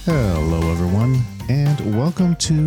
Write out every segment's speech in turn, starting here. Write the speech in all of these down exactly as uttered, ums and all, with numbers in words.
Hello everyone, and welcome to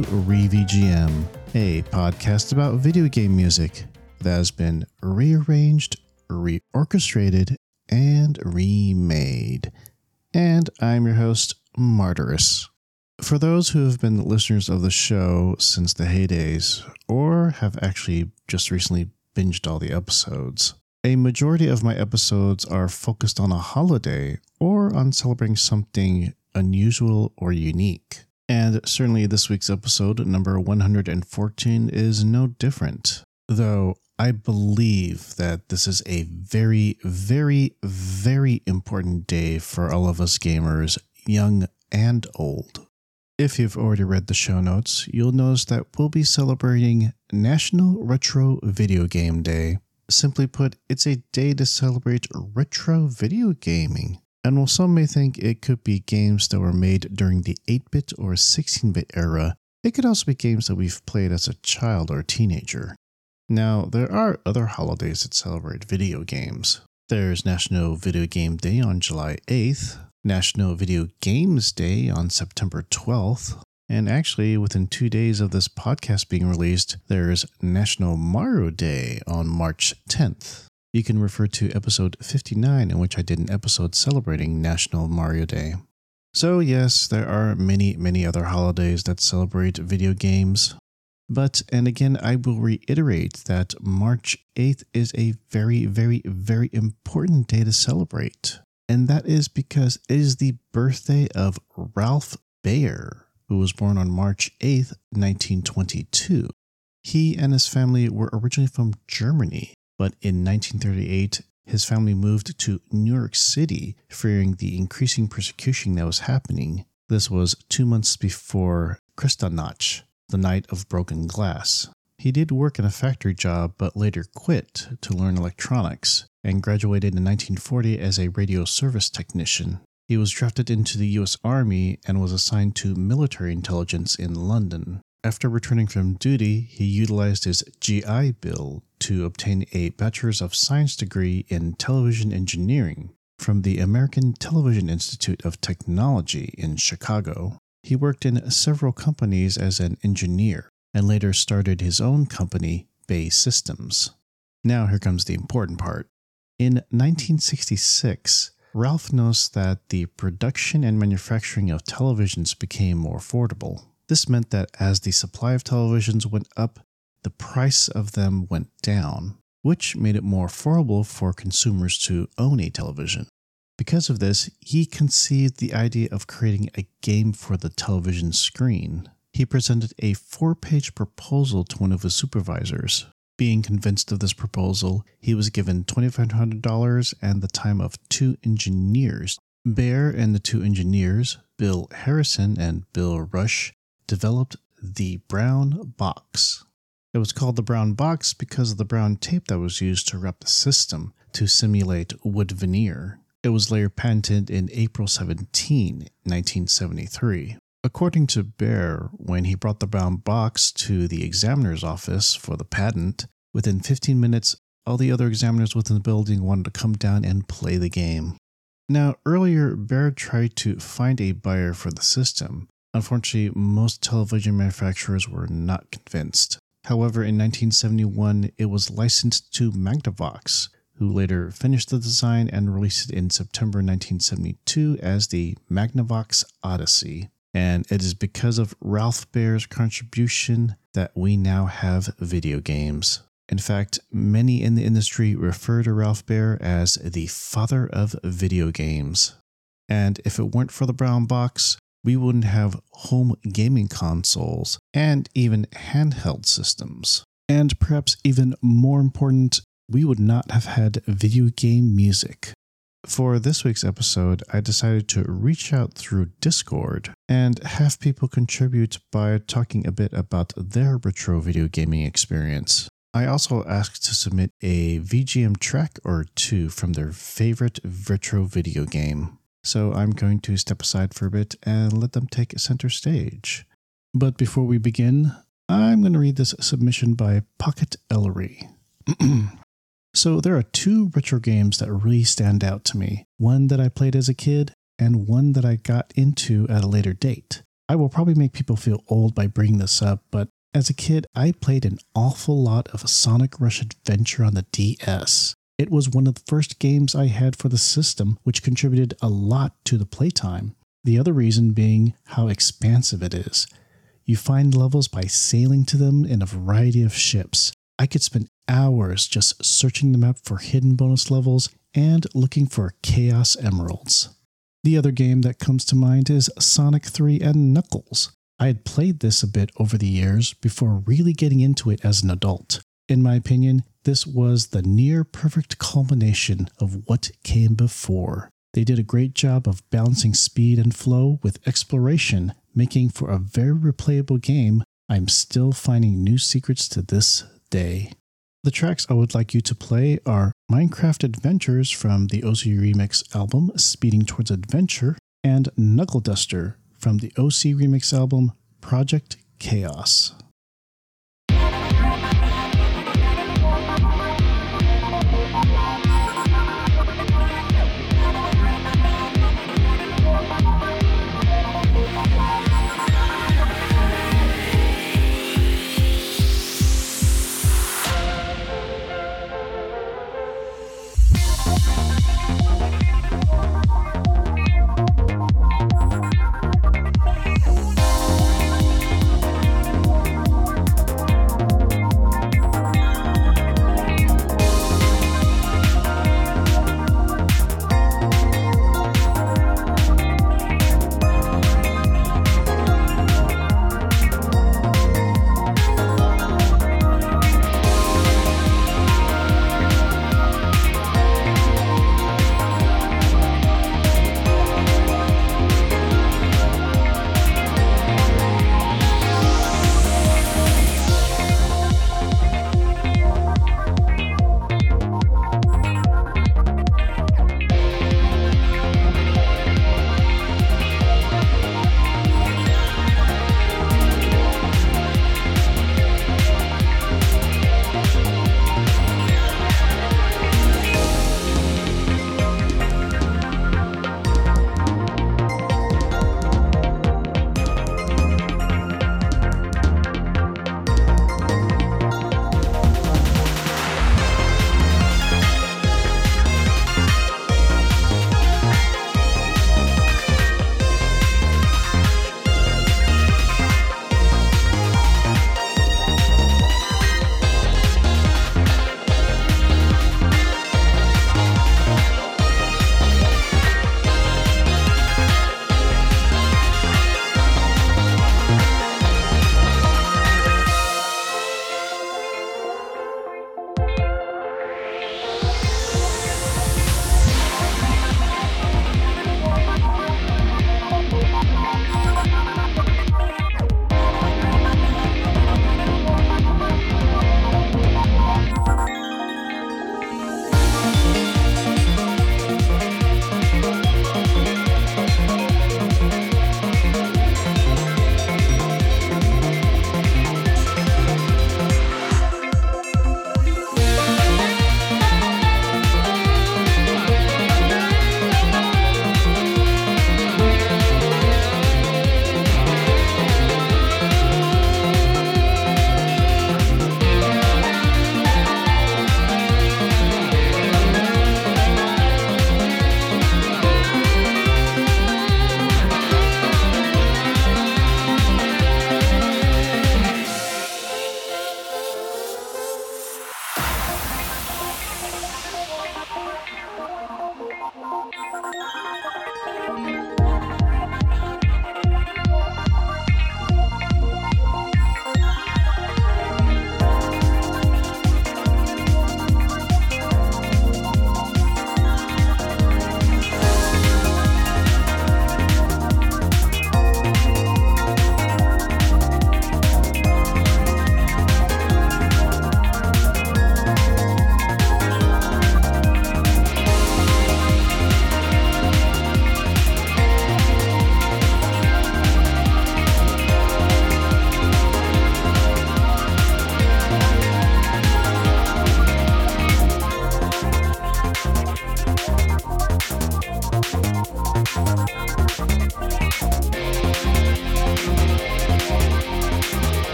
ReVGM, a podcast about video game music that has been rearranged, reorchestrated, and remade. And I'm your host, Martyrus. For those who have been listeners of the show since the heydays, or have actually just recently binged all the episodes, a majority of my episodes are focused on a holiday or on celebrating something unusual or unique. And certainly this week's episode, number one hundred fourteen, is no different. Though I believe that this is a very, very, very important day for all of us gamers, young and old. If you've already read the show notes, you'll notice that we'll be celebrating National Retro Video Game Day. Simply put, it's a day to celebrate retro video gaming. And while some may think it could be games that were made during the eight-bit or sixteen-bit era, it could also be games that we've played as a child or teenager. Now, there are other holidays that celebrate video games. There's National Video Game Day on July eighth, National Video Games Day on September twelfth, and actually, within two days of this podcast being released, there's National Mario Day on March tenth. You can refer to episode fifty-nine, in which I did an episode celebrating National Mario Day. So yes, there are many, many other holidays that celebrate video games. But, and again, I will reiterate that March eighth is a very, very, very important day to celebrate. And that is because it is the birthday of Ralph Baer, who was born on March eighth, nineteen twenty-two. He and his family were originally from Germany. But in nineteen thirty-eight, his family moved to New York City, fearing the increasing persecution that was happening. This was two months before Kristallnacht, the Night of Broken Glass. He did work in a factory job, but later quit to learn electronics, and graduated in nineteen forty as a radio service technician. He was drafted into the U S Army and was assigned to military intelligence in London. After returning from duty, he utilized his G I Bill to obtain a Bachelor's of Science degree in Television Engineering from the American Television Institute of Technology in Chicago. He worked in several companies as an engineer and later started his own company, Bay Systems. Now here comes the important part. In nineteen sixty-six, Ralph noticed that the production and manufacturing of televisions became more affordable. This meant that as the supply of televisions went up, the price of them went down, which made it more affordable for consumers to own a television. Because of this, he conceived the idea of creating a game for the television screen. He presented a four-page proposal to one of his supervisors. Being convinced of this proposal, he was given twenty-five hundred dollars and the time of two engineers. Baer and the two engineers, Bill Harrison and Bill Rush, developed the brown box. It was called the brown box because of the brown tape that was used to wrap the system to simulate wood veneer. It was later patented in April seventeenth, nineteen seventy-three. According to Baer, when he brought the brown box to the examiner's office for the patent, within fifteen minutes, all the other examiners within the building wanted to come down and play the game. Now, earlier, Baer tried to find a buyer for the system. Unfortunately, most television manufacturers were not convinced. However, in nineteen seventy-one, it was licensed to Magnavox, who later finished the design and released it in September nineteen seventy-two as the Magnavox Odyssey. And it is because of Ralph Baer's contribution that we now have video games. In fact, many in the industry refer to Ralph Baer as the father of video games. And if it weren't for the brown box, we wouldn't have home gaming consoles and even handheld systems. And perhaps even more important, we would not have had video game music. For this week's episode, I decided to reach out through Discord and have people contribute by talking a bit about their retro video gaming experience. I also asked to submit a V G M track or two from their favorite retro video game. So I'm going to step aside for a bit and let them take center stage. But before we begin, I'm going to read this submission by Pocket Ellery. So there are two retro games that really stand out to me. One that I played as a kid and one that I got into at a later date. I will probably make people feel old by bringing this up, but as a kid, I played an awful lot of Sonic Rush Adventure on the D S. It was one of the first games I had for the system, which contributed a lot to the playtime. The other reason being how expansive it is. You find levels by sailing to them in a variety of ships. I could spend hours just searching the map for hidden bonus levels and looking for Chaos Emeralds. The other game that comes to mind is Sonic three and Knuckles. I had played this a bit over the years before really getting into it as an adult. In my opinion, this was the near-perfect culmination of what came before. They did a great job of balancing speed and flow with exploration, making for a very replayable game. I'm still finding new secrets to this day. The tracks I would like you to play are Minecraft Adventures from the O C Remix album Speeding Towards Adventure and Knuckle Duster from the O C Remix album Project Chaos.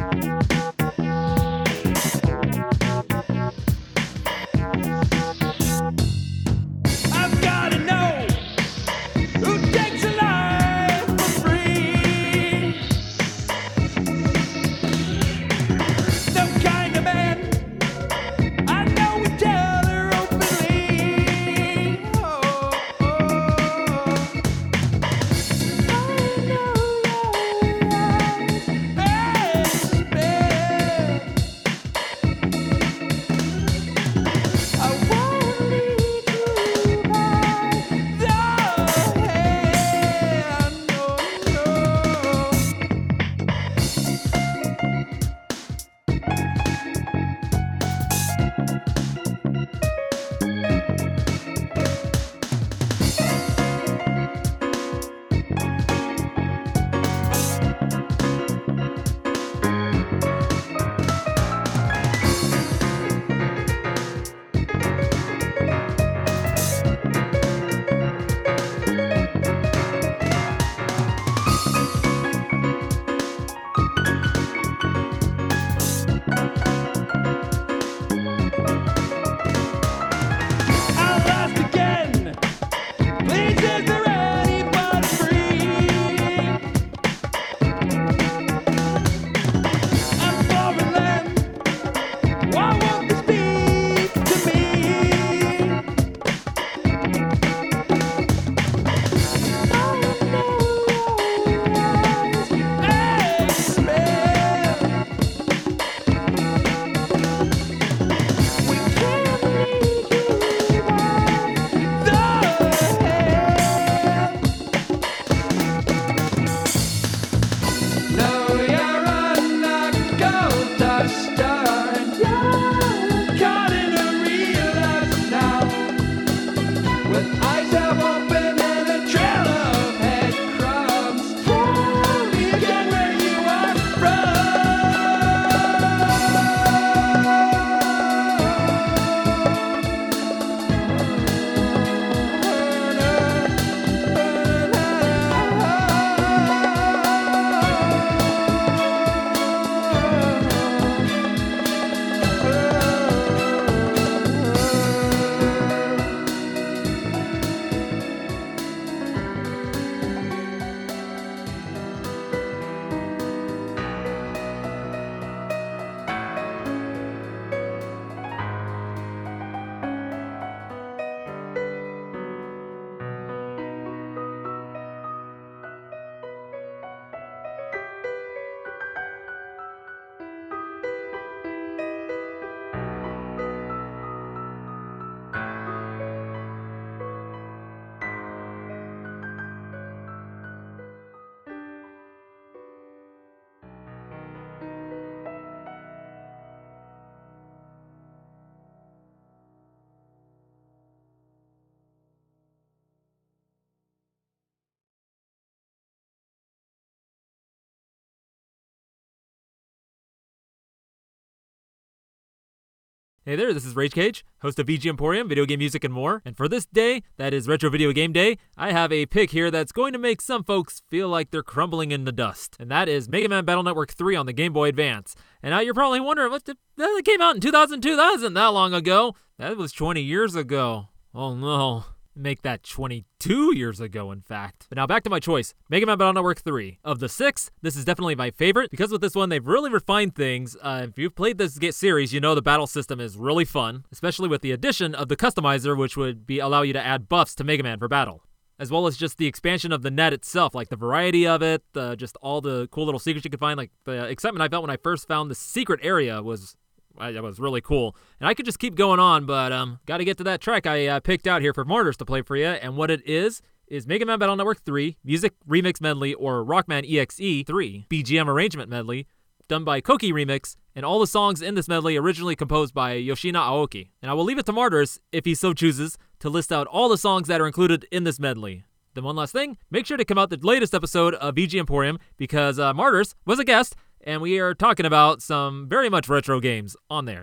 Hey there, this is Rage Cage, host of V G Emporium, Video Game Music and More, and for this day, that is Retro Video Game Day, I have a pick here that's going to make some folks feel like they're crumbling in the dust, and that is Mega Man Battle Network three on the Game Boy Advance. And now you're probably wondering, what the, that came out in two thousand two, that wasn't that long ago. That was twenty years ago. Oh no. Make that twenty-two years ago, in fact. But now back to my choice, Mega Man Battle Network three. Of the six, this is definitely my favorite, because with this one, they've really refined things. Uh, if you've played this series, you know the battle system is really fun, especially with the addition of the customizer, which would be allow you to add buffs to Mega Man for battle, as well as just the expansion of the net itself, like the variety of it, uh, just all the cool little secrets you could find. Like the excitement I felt when I first found the secret area was That was really cool. And I could just keep going on, but um, got to get to that track I uh, picked out here for Martyrs to play for you. And what it is, is Mega Man Battle Network three, Music Remix Medley, or Rockman E X E three, B G M Arrangement Medley, done by Koki Remix, and all the songs in this medley originally composed by Yoshina Aoki. And I will leave it to Martyrs, if he so chooses, to list out all the songs that are included in this medley. Then one last thing, make sure to come out the latest episode of V G Emporium, because uh, Martyrs was a guest, and we are talking about some very much retro games on there.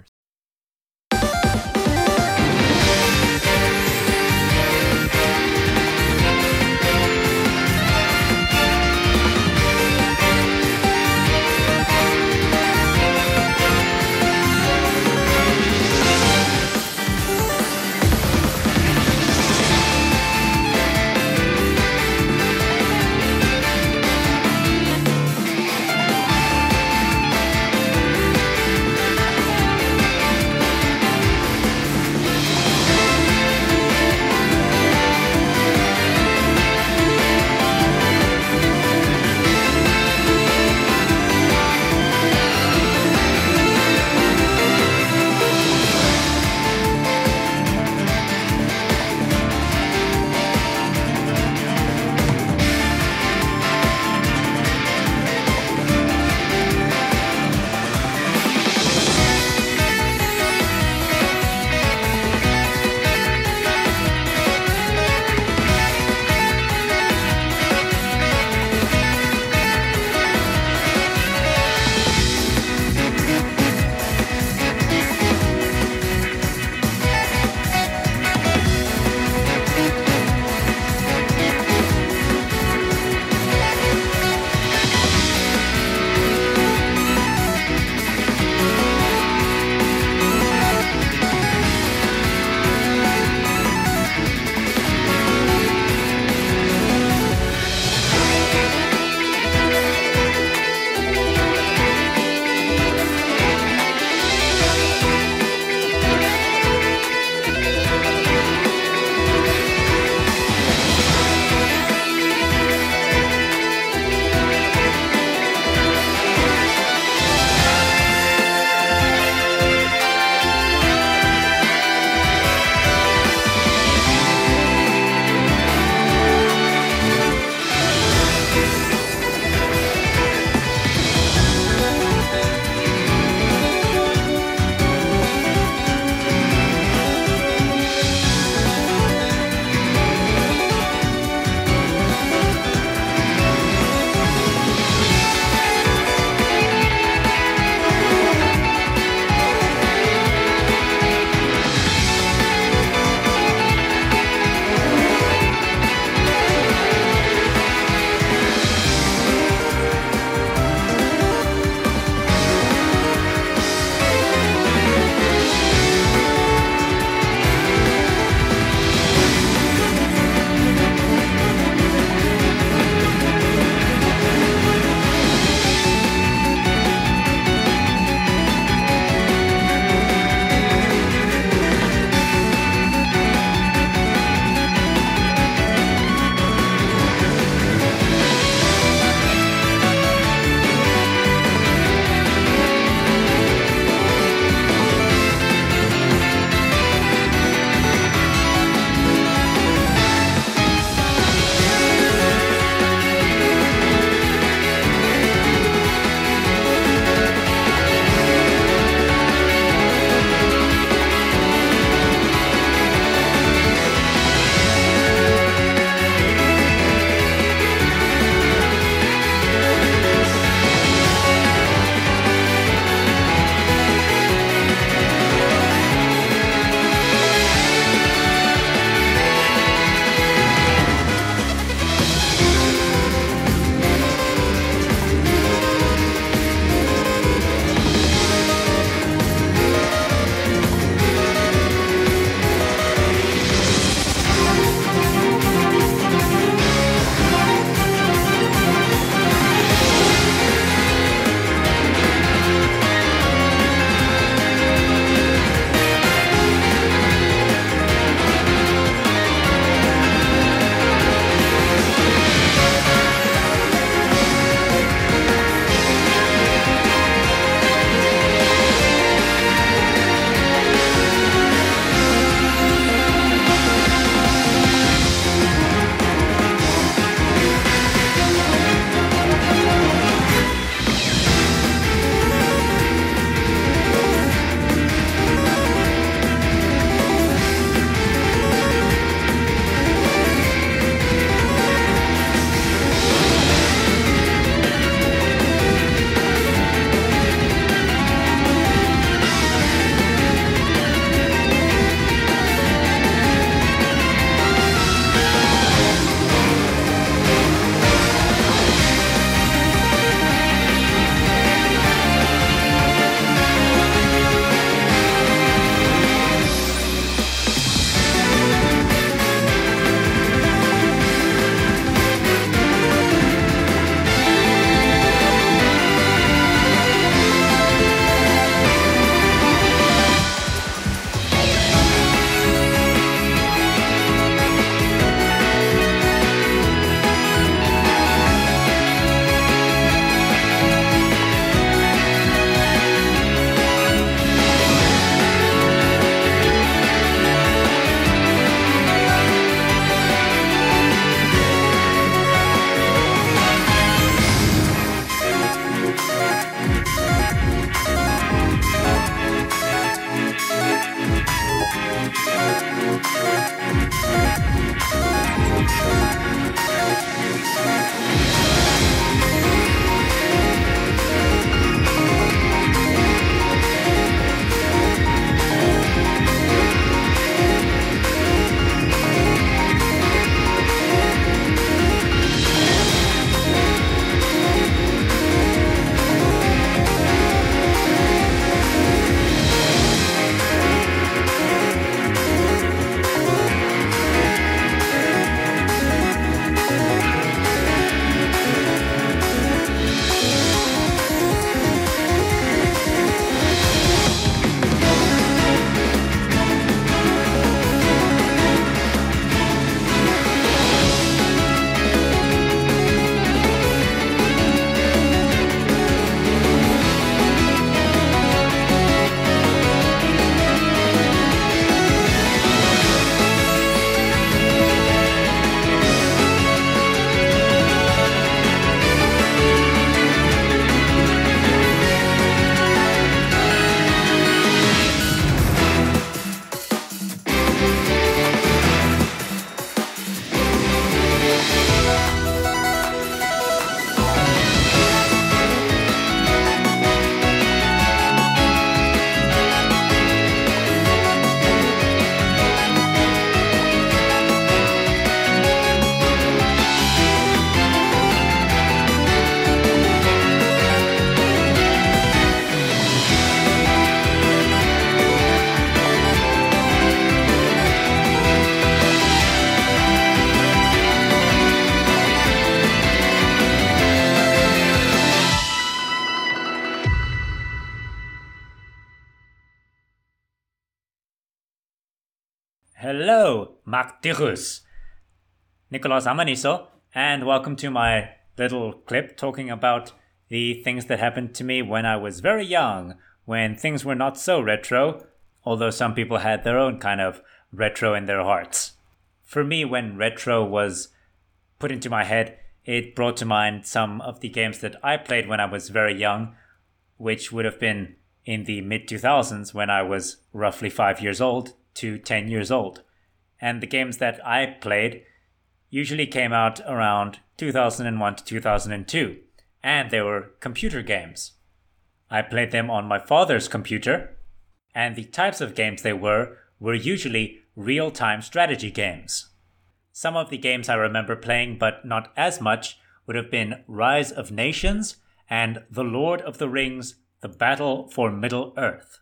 Hello, Maktirus. Nicolas Amaniso, and welcome to my little clip talking about the things that happened to me when I was very young, when things were not so retro, although some people had their own kind of retro in their hearts. For me, when retro was put into my head, it brought to mind some of the games that I played when I was very young, which would have been in the mid two thousands when I was roughly five years old to ten years old. And the games that I played usually came out around two thousand one to two thousand two, and they were computer games. I played them on my father's computer, and the types of games they were were usually real-time strategy games. Some of the games I remember playing, but not as much, would have been Rise of Nations and The Lord of the Rings, The Battle for Middle-earth.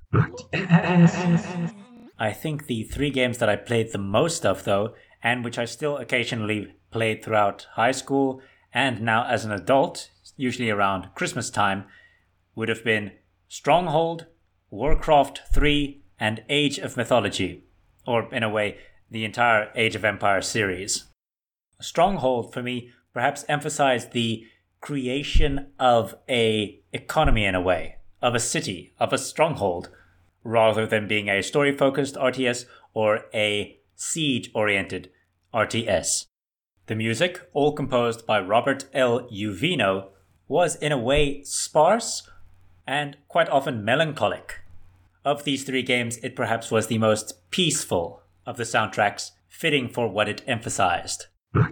I think the three games that I played the most of, though, and which I still occasionally played throughout high school and now as an adult, usually around Christmas time, would have been Stronghold, Warcraft three, and Age of Mythology, or in a way, the entire Age of Empires series. Stronghold, for me, perhaps emphasized the creation of a economy in a way, of a city, of a stronghold, rather than being a story-focused R T S or a siege-oriented R T S. The music, all composed by Robert L. Uvino, was in a way sparse and quite often melancholic. Of these three games, it perhaps was the most peaceful of the soundtracks, fitting for what it emphasized.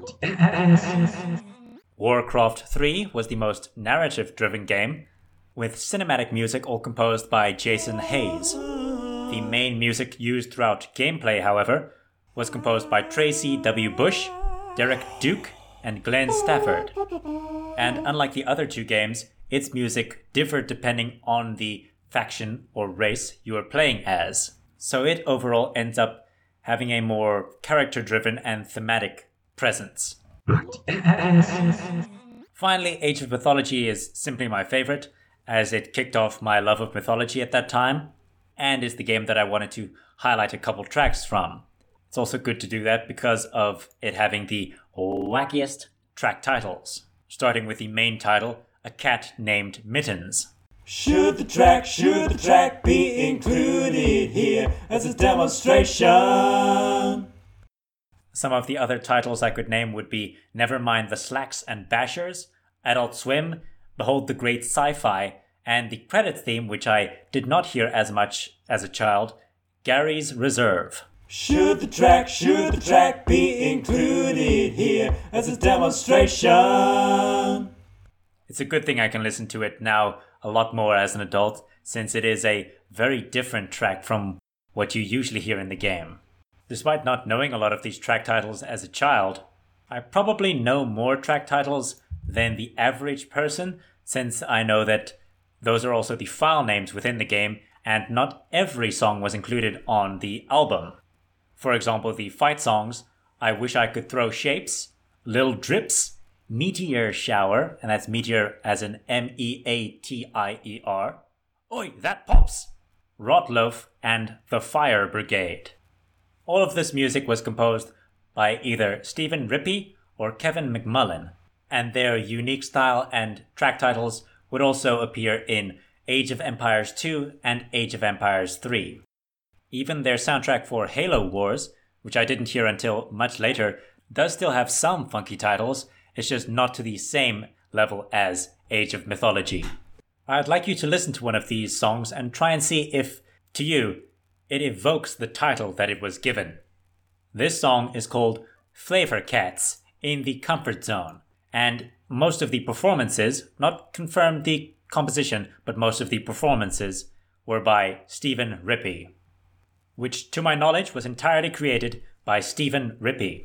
Warcraft three was the most narrative-driven game, with cinematic music all composed by Jason Hayes. The main music used throughout gameplay, however, was composed by Tracy W. Bush, Derek Duke, and Glenn Stafford. And unlike the other two games, its music differed depending on the faction or race you were playing as. So it overall ends up having a more character-driven and thematic presence. Finally, Age of Mythology is simply my favorite, as it kicked off my love of mythology at that time, and is the game that I wanted to highlight a couple tracks from. It's also good to do that because of it having the wackiest track titles, starting with the main title, A Cat Named Mittens. Should the track, should the track be included here as a demonstration? Some of the other titles I could name would be Nevermind the Slacks and Bashers, Adult Swim, Behold the Great Sci-Fi, and the credits theme, which I did not hear as much as a child, Gary's Reserve. Should the track, should the track be included here as a demonstration? It's a good thing I can listen to it now a lot more as an adult, since it is a very different track from what you usually hear in the game. Despite not knowing a lot of these track titles as a child, I probably know more track titles than the average person, since I know that those are also the file names within the game, and not every song was included on the album. For example, the fight songs, I Wish I Could Throw Shapes, Lil Drips, Meteor Shower, and that's meteor as in M E A T I E R, Oi, That Pops, Rotloaf, and The Fire Brigade. All of this music was composed by either Stephen Rippey or Kevin McMullen, and their unique style and track titles would also appear in Age of Empires two and Age of Empires three. Even their soundtrack for Halo Wars, which I didn't hear until much later, does still have some funky titles. It's just not to the same level as Age of Mythology. I'd like you to listen to one of these songs and try and see if, to you, it evokes the title that it was given. This song is called Flavor Cats in the Comfort Zone, and most of the performances, not confirmed the composition, but most of the performances were by Stephen Rippey, which to my knowledge was entirely created by Stephen Rippey.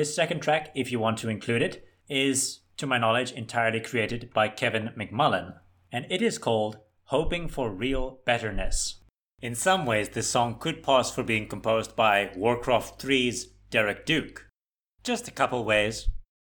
This second track, if you want to include it, is, to my knowledge, entirely created by Kevin McMullen, and it is called Hoping for Real Betterness. In some ways, this song could pass for being composed by Warcraft three's Derek Duke. Just a couple ways.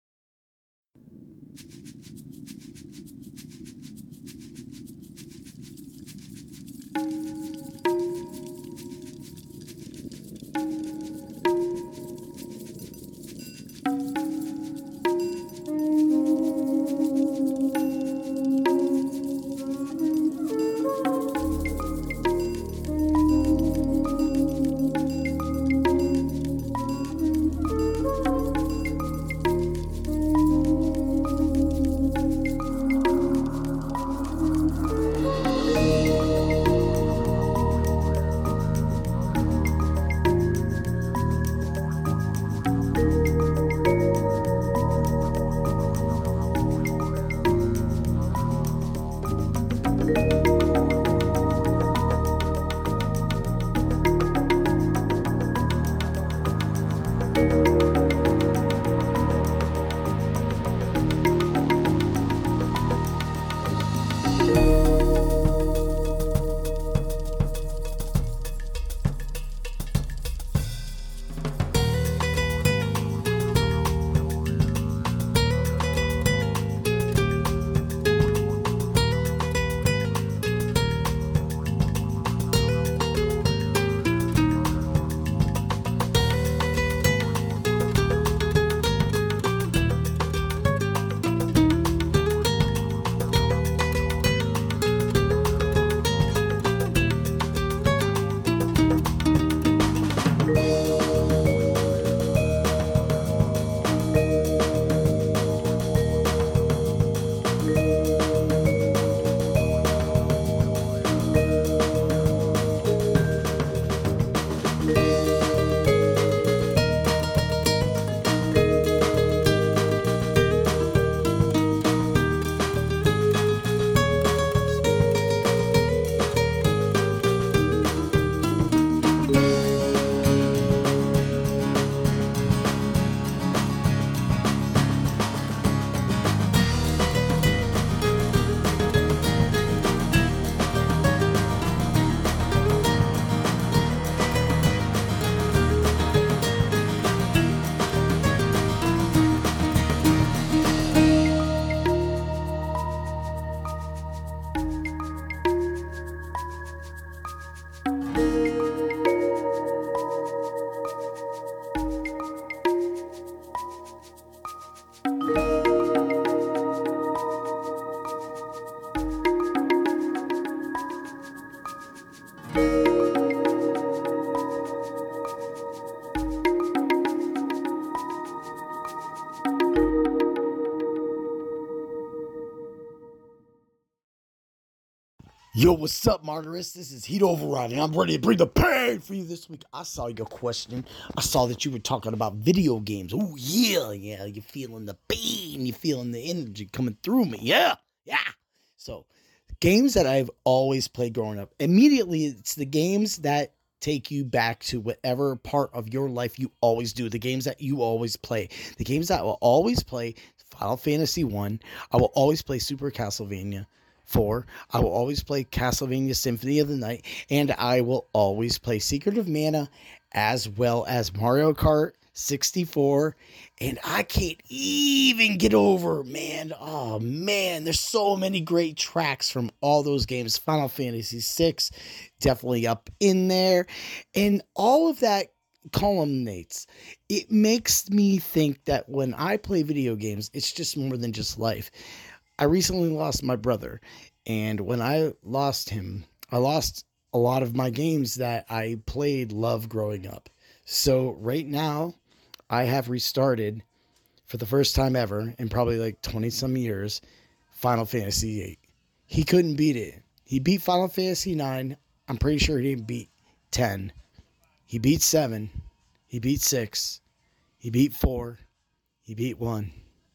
Yo, what's up, Martyrs? This is Heat Override, and I'm ready to bring the pain for you this week. I saw your question. I saw that you were talking about video games. Oh, yeah, yeah. You're feeling the pain. You're feeling the energy coming through me. Yeah, yeah. So, games that I've always played growing up. Immediately, it's the games that take you back to whatever part of your life you always do. The games that you always play. The games that I will always play. Final Fantasy one. I will always play Super Castlevania four. I will always play Castlevania Symphony of the Night, and I will always play Secret of Mana, as well as Mario Kart sixty-four, and I can't even get over, man, oh man, there's so many great tracks from all those games. Final Fantasy six, definitely up in there, and all of that culminates. It makes me think that when I play video games, it's just more than just life. I recently lost my brother, and when I lost him, I lost a lot of my games that I played love growing up. So right now, I have restarted for the first time ever in probably like twenty some years, Final Fantasy eight. He couldn't beat it. He beat Final Fantasy nine. I'm pretty sure he didn't beat ten. He beat seven. He beat six. He beat four. He beat one.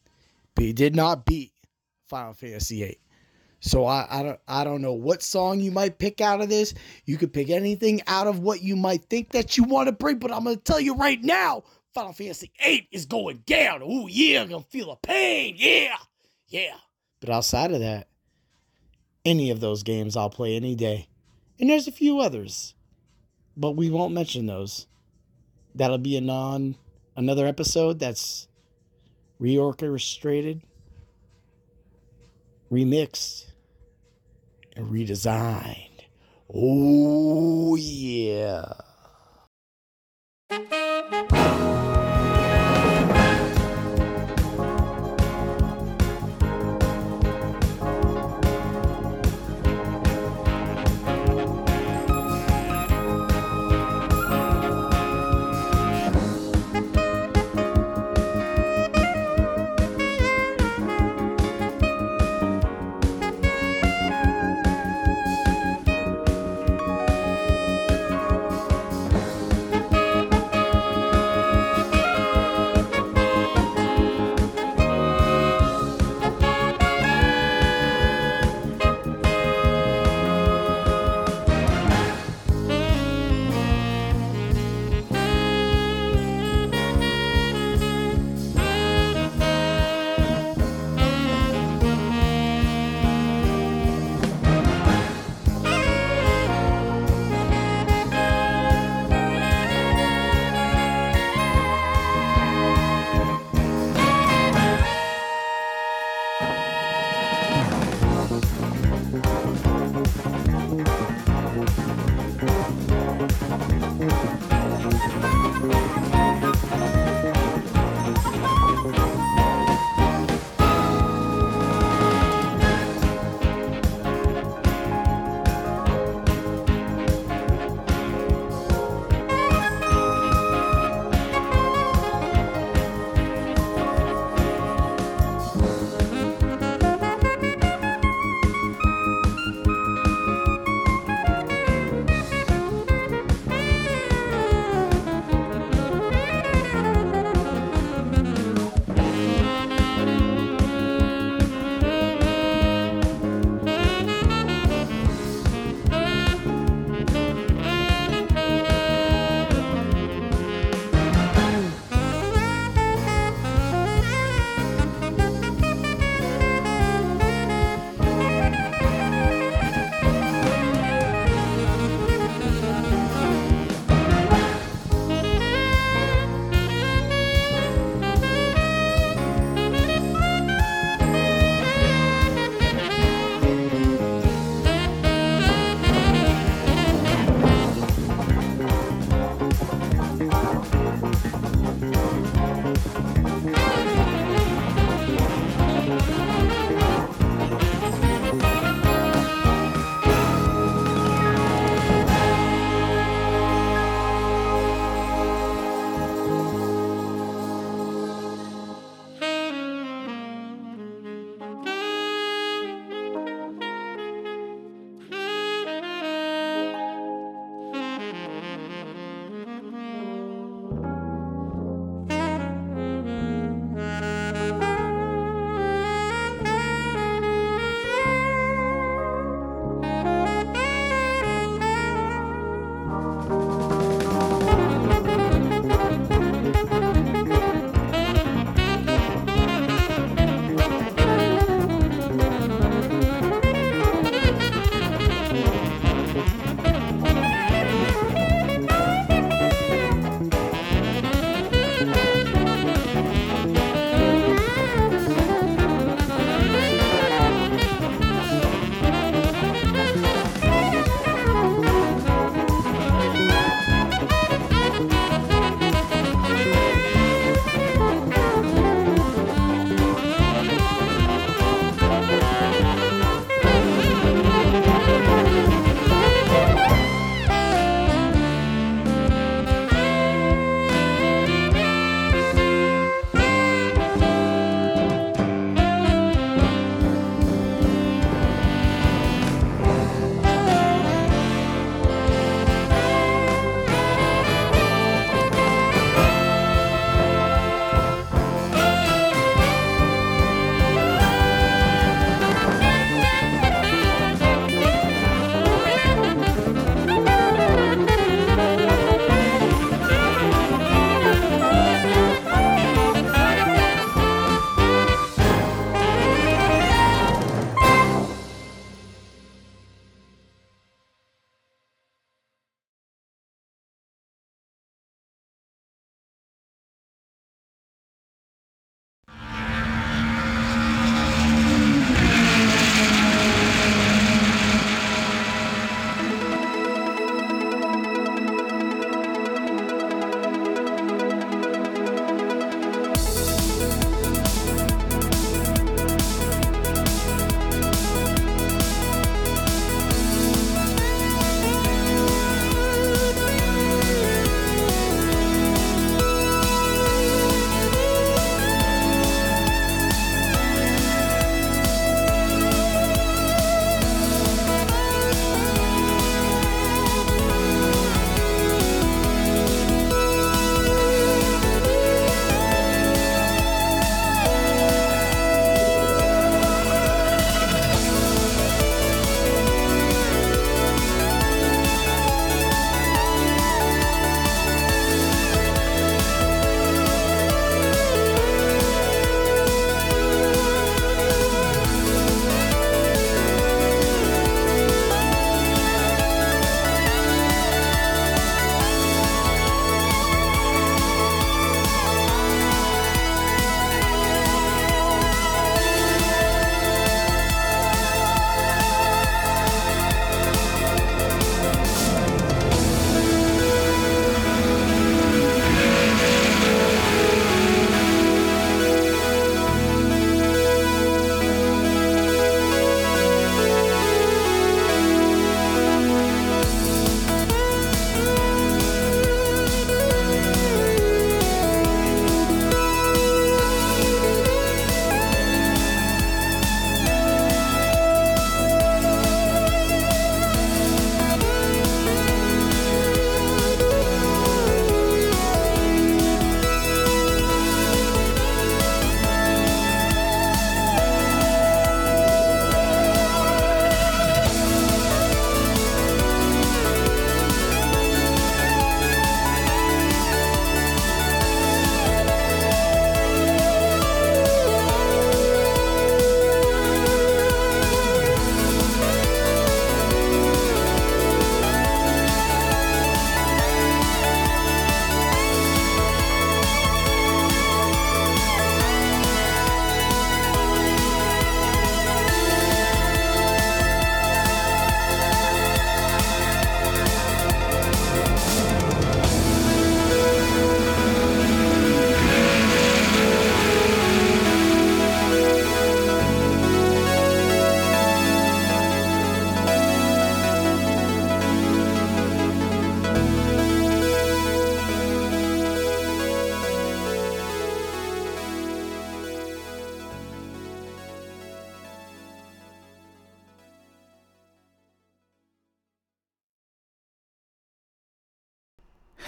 But he did not beat Final Fantasy eight. So I, I don't I don't know what song you might pick out of this. You could pick anything out of what you might think that you want to bring, but I'm going to tell you right now, Final Fantasy eight is going down. Ooh, yeah, I'm gonna feel the pain. Yeah, yeah. But outside of that, any of those games I'll play any day. And there's a few others, but we won't mention those. That'll be a non another episode that's reorchestrated, remixed, and redesigned. Oh, yeah.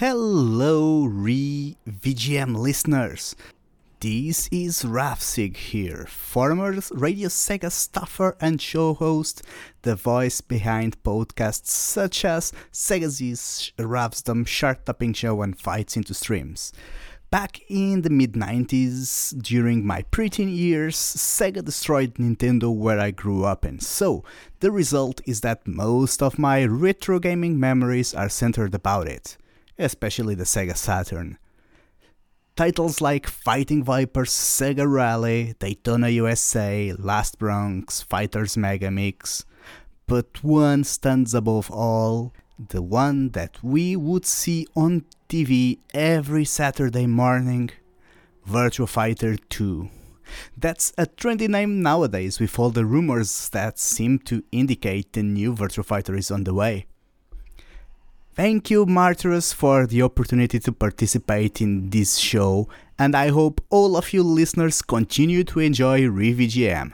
Hello, Re-V G M listeners. This is Rafsig here, former Radio Sega staffer and show host, the voice behind podcasts such as Sega's Ravsdom, Shark Topping Show and Fights into Streams. Back in the mid nineties, during my preteen years, Sega destroyed Nintendo where I grew up in, so the result is that most of my retro gaming memories are centered about it, especially the Sega Saturn. Titles like Fighting Vipers, Sega Rally, Daytona U S A, Last Bronx, Fighters Megamix, but one stands above all, the one that we would see on T V every Saturday morning, Virtua Fighter two. That's a trendy name nowadays with all the rumors that seem to indicate the new Virtua Fighter is on the way. Thank you, Martyrus, for the opportunity to participate in this show, and I hope all of you listeners continue to enjoy Re-V G M.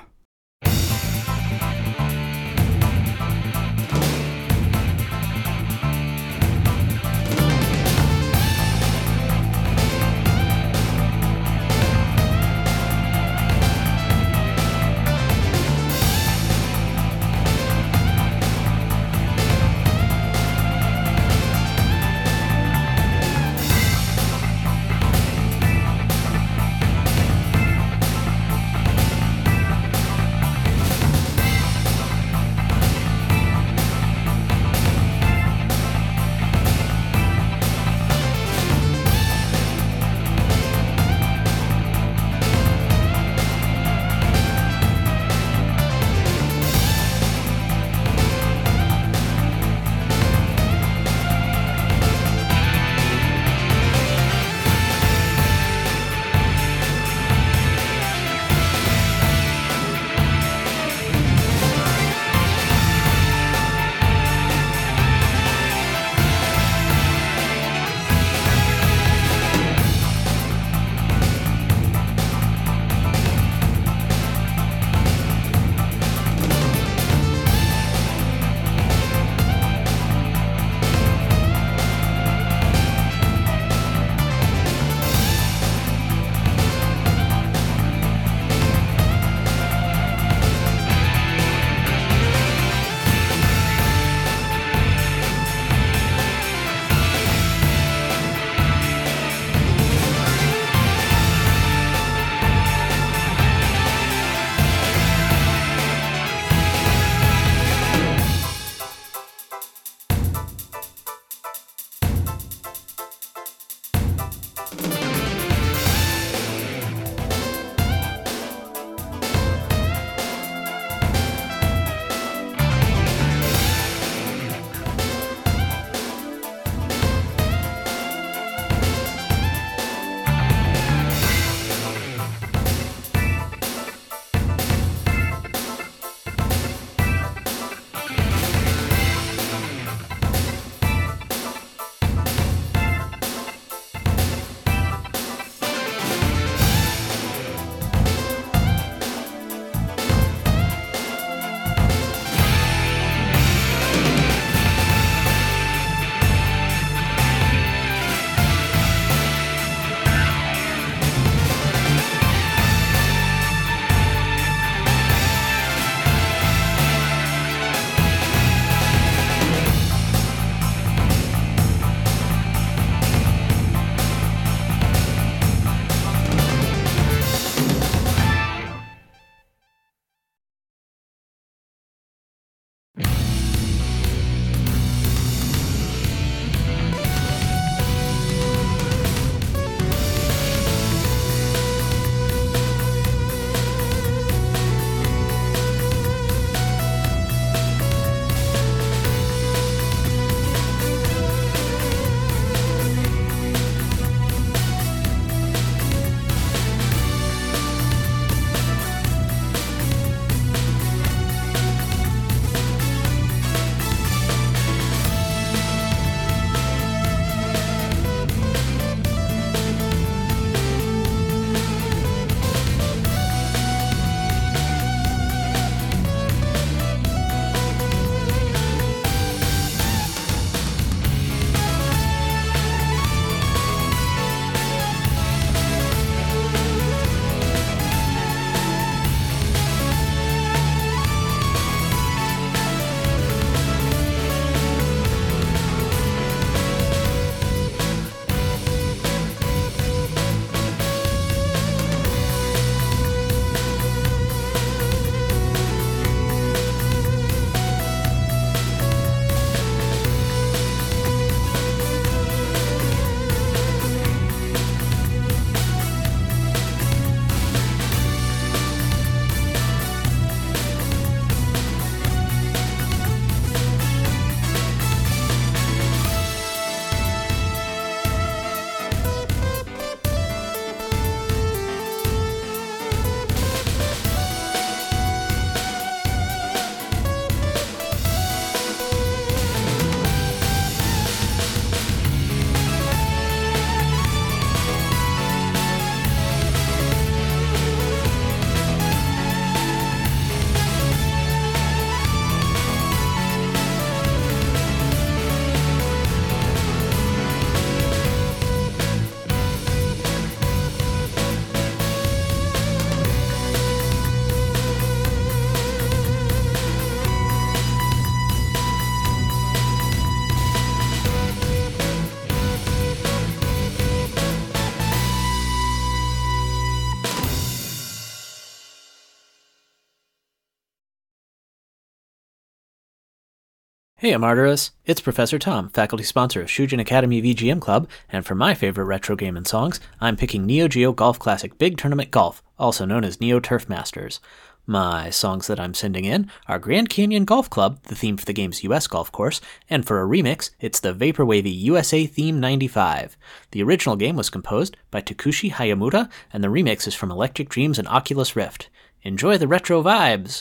Hey Amarterus, it's Professor Tom, faculty sponsor of Shujin Academy V G M Club, and for my favorite retro game and songs, I'm picking Neo Geo Golf Classic Big Tournament Golf, also known as Neo Turf Masters. My songs that I'm sending in are Grand Canyon Golf Club, the theme for the game's U S golf course, and for a remix, it's the Vaporwavy U S A Theme ninety-five. The original game was composed by Takushi Hayamura, and the remix is from Electric Dreams and Oculus Rift. Enjoy the retro vibes!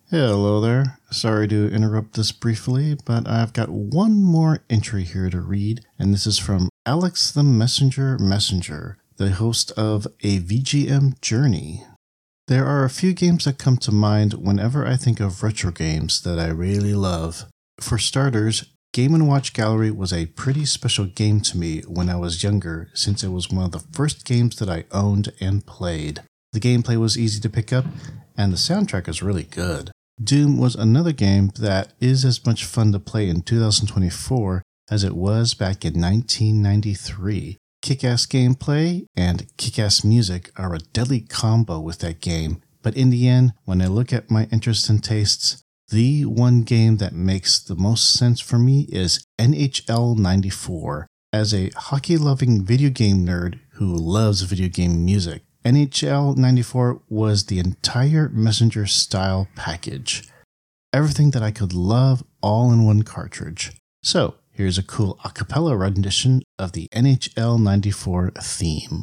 Hello there. Sorry to interrupt this briefly, but I've got one more entry here to read, and this is from Alex the Messenger Messenger, the host of A V G M Journey. There are a few games that come to mind whenever I think of retro games that I really love. For starters, Game and Watch Gallery was a pretty special game to me when I was younger, since it was one of the first games that I owned and played. The gameplay was easy to pick up, and the soundtrack is really good. Doom was another game that is as much fun to play in two thousand twenty-four as it was back in nineteen ninety-three. Kick-ass gameplay and kick-ass music are a deadly combo with that game, but in the end, when I look at my interests and tastes, the one game that makes the most sense for me is N H L ninety-four. As a hockey-loving video game nerd who loves video game music, N H L ninety-four was the entire Messenger-style package. Everything that I could love all in one cartridge. So, here's a cool a cappella rendition of the N H L ninety-four theme.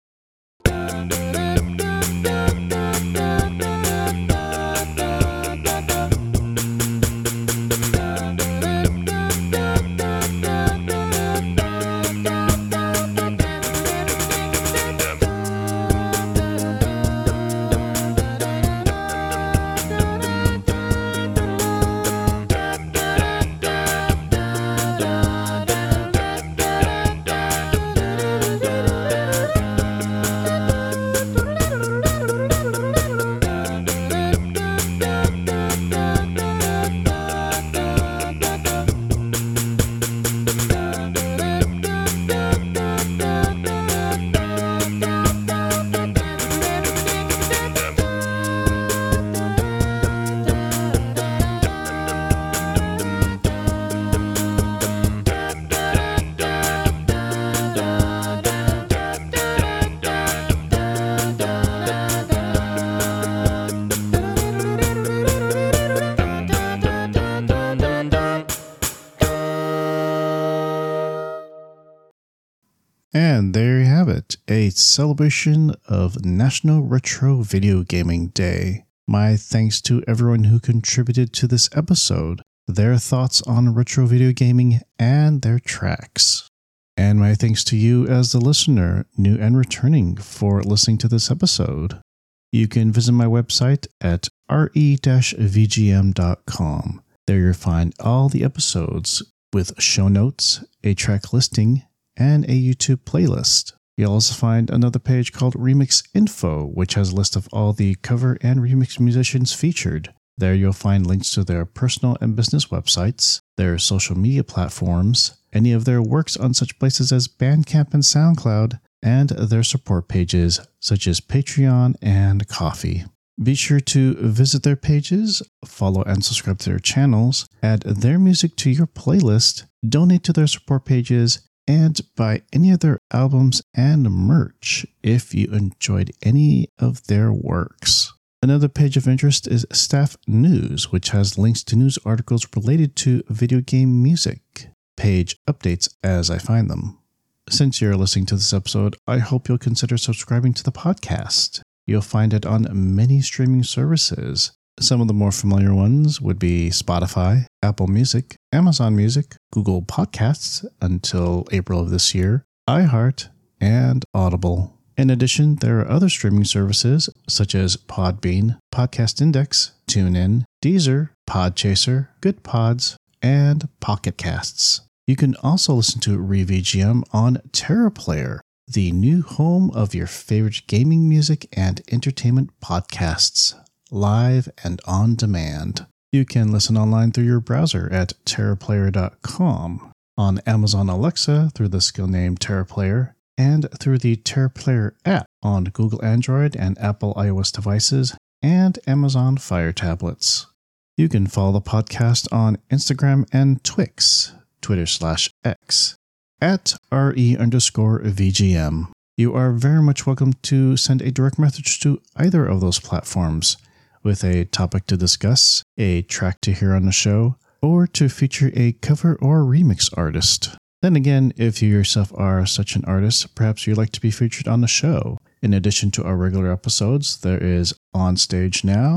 And there you have it, a celebration of National Retro Video Gaming Day. My thanks to everyone who contributed to this episode, their thoughts on retro video gaming, and their tracks. And my thanks to you as the listener, new and returning, for listening to this episode. You can visit my website at re dash v g m dot com. There you'll find all the episodes with show notes, a track listing, and a YouTube playlist. You'll also find another page called Remix Info, which has a list of all the cover and remix musicians featured. There you'll find links to their personal and business websites, their social media platforms, any of their works on such places as Bandcamp and SoundCloud, and their support pages such as Patreon and Ko-fi. Be sure to visit their pages, follow and subscribe to their channels, add their music to your playlist, donate to their support pages, and buy any of their albums and merch if you enjoyed any of their works. Another page of interest is Staff News, which has links to news articles related to video game music. Page updates as I find them. Since you're listening to this episode, I hope you'll consider subscribing to the podcast. You'll find it on many streaming services. Some of the more familiar ones would be Spotify, Apple Music, Amazon Music, Google Podcasts until April of this year, iHeart, and Audible. In addition, there are other streaming services such as Podbean, Podcast Index, TuneIn, Deezer, Podchaser, Good Pods, and Pocket Casts. You can also listen to ReVGM on TerraPlayer, the new home of your favorite gaming music and entertainment podcasts, live and on demand. You can listen online through your browser at terra player dot com, on Amazon Alexa through the skill name TerraPlayer, and through the TerraPlayer app on Google Android and Apple iOS devices and Amazon Fire tablets. You can follow the podcast on Instagram and Twix, Twitter slash X, at re underscore VGM. You are very much welcome to send a direct message to either of those platforms with a topic to discuss, a track to hear on the show, or to feature a cover or remix artist. Then again, if you yourself are such an artist, perhaps you'd like to be featured on the show. In addition to our regular episodes, there is On Stage Now,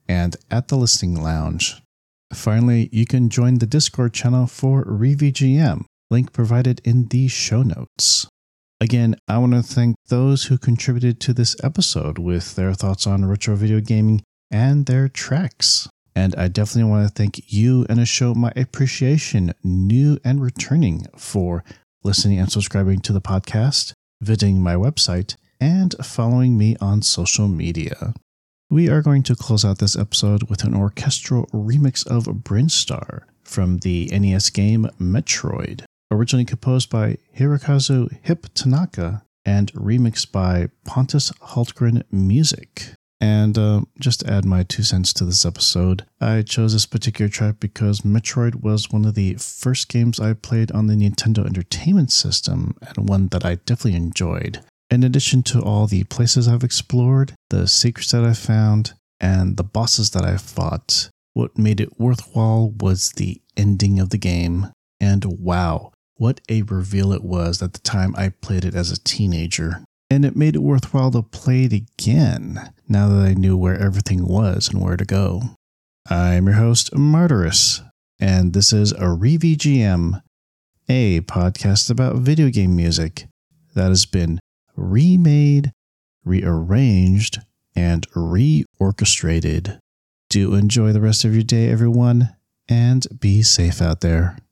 and at the Listening Lounge. Finally, you can join the Discord channel for ReVGM, link provided in the show notes. Again, I want to thank those who contributed to this episode with their thoughts on retro video gaming and their tracks. And I definitely want to thank you and show my appreciation, new and returning, for listening and subscribing to the podcast, visiting my website, and following me on social media. We are going to close out this episode with an orchestral remix of Brinstar from the N E S game Metroid, originally composed by Hirokazu Hip Tanaka and remixed by Pontus Hultgren Music. And uh, just to add my two cents to this episode, I chose this particular track because Metroid was one of the first games I played on the Nintendo Entertainment System, and one that I definitely enjoyed. In addition to all the places I've explored, the secrets that I found, and the bosses that I fought, what made it worthwhile was the ending of the game. And wow, what a reveal it was at the time I played it as a teenager. And it made it worthwhile to play it again, now that I knew where everything was and where to go. I'm your host, Martyrus, and this is a ReVGM, a podcast about video game music that has been remade, rearranged, and reorchestrated. Do enjoy the rest of your day, everyone, and be safe out there.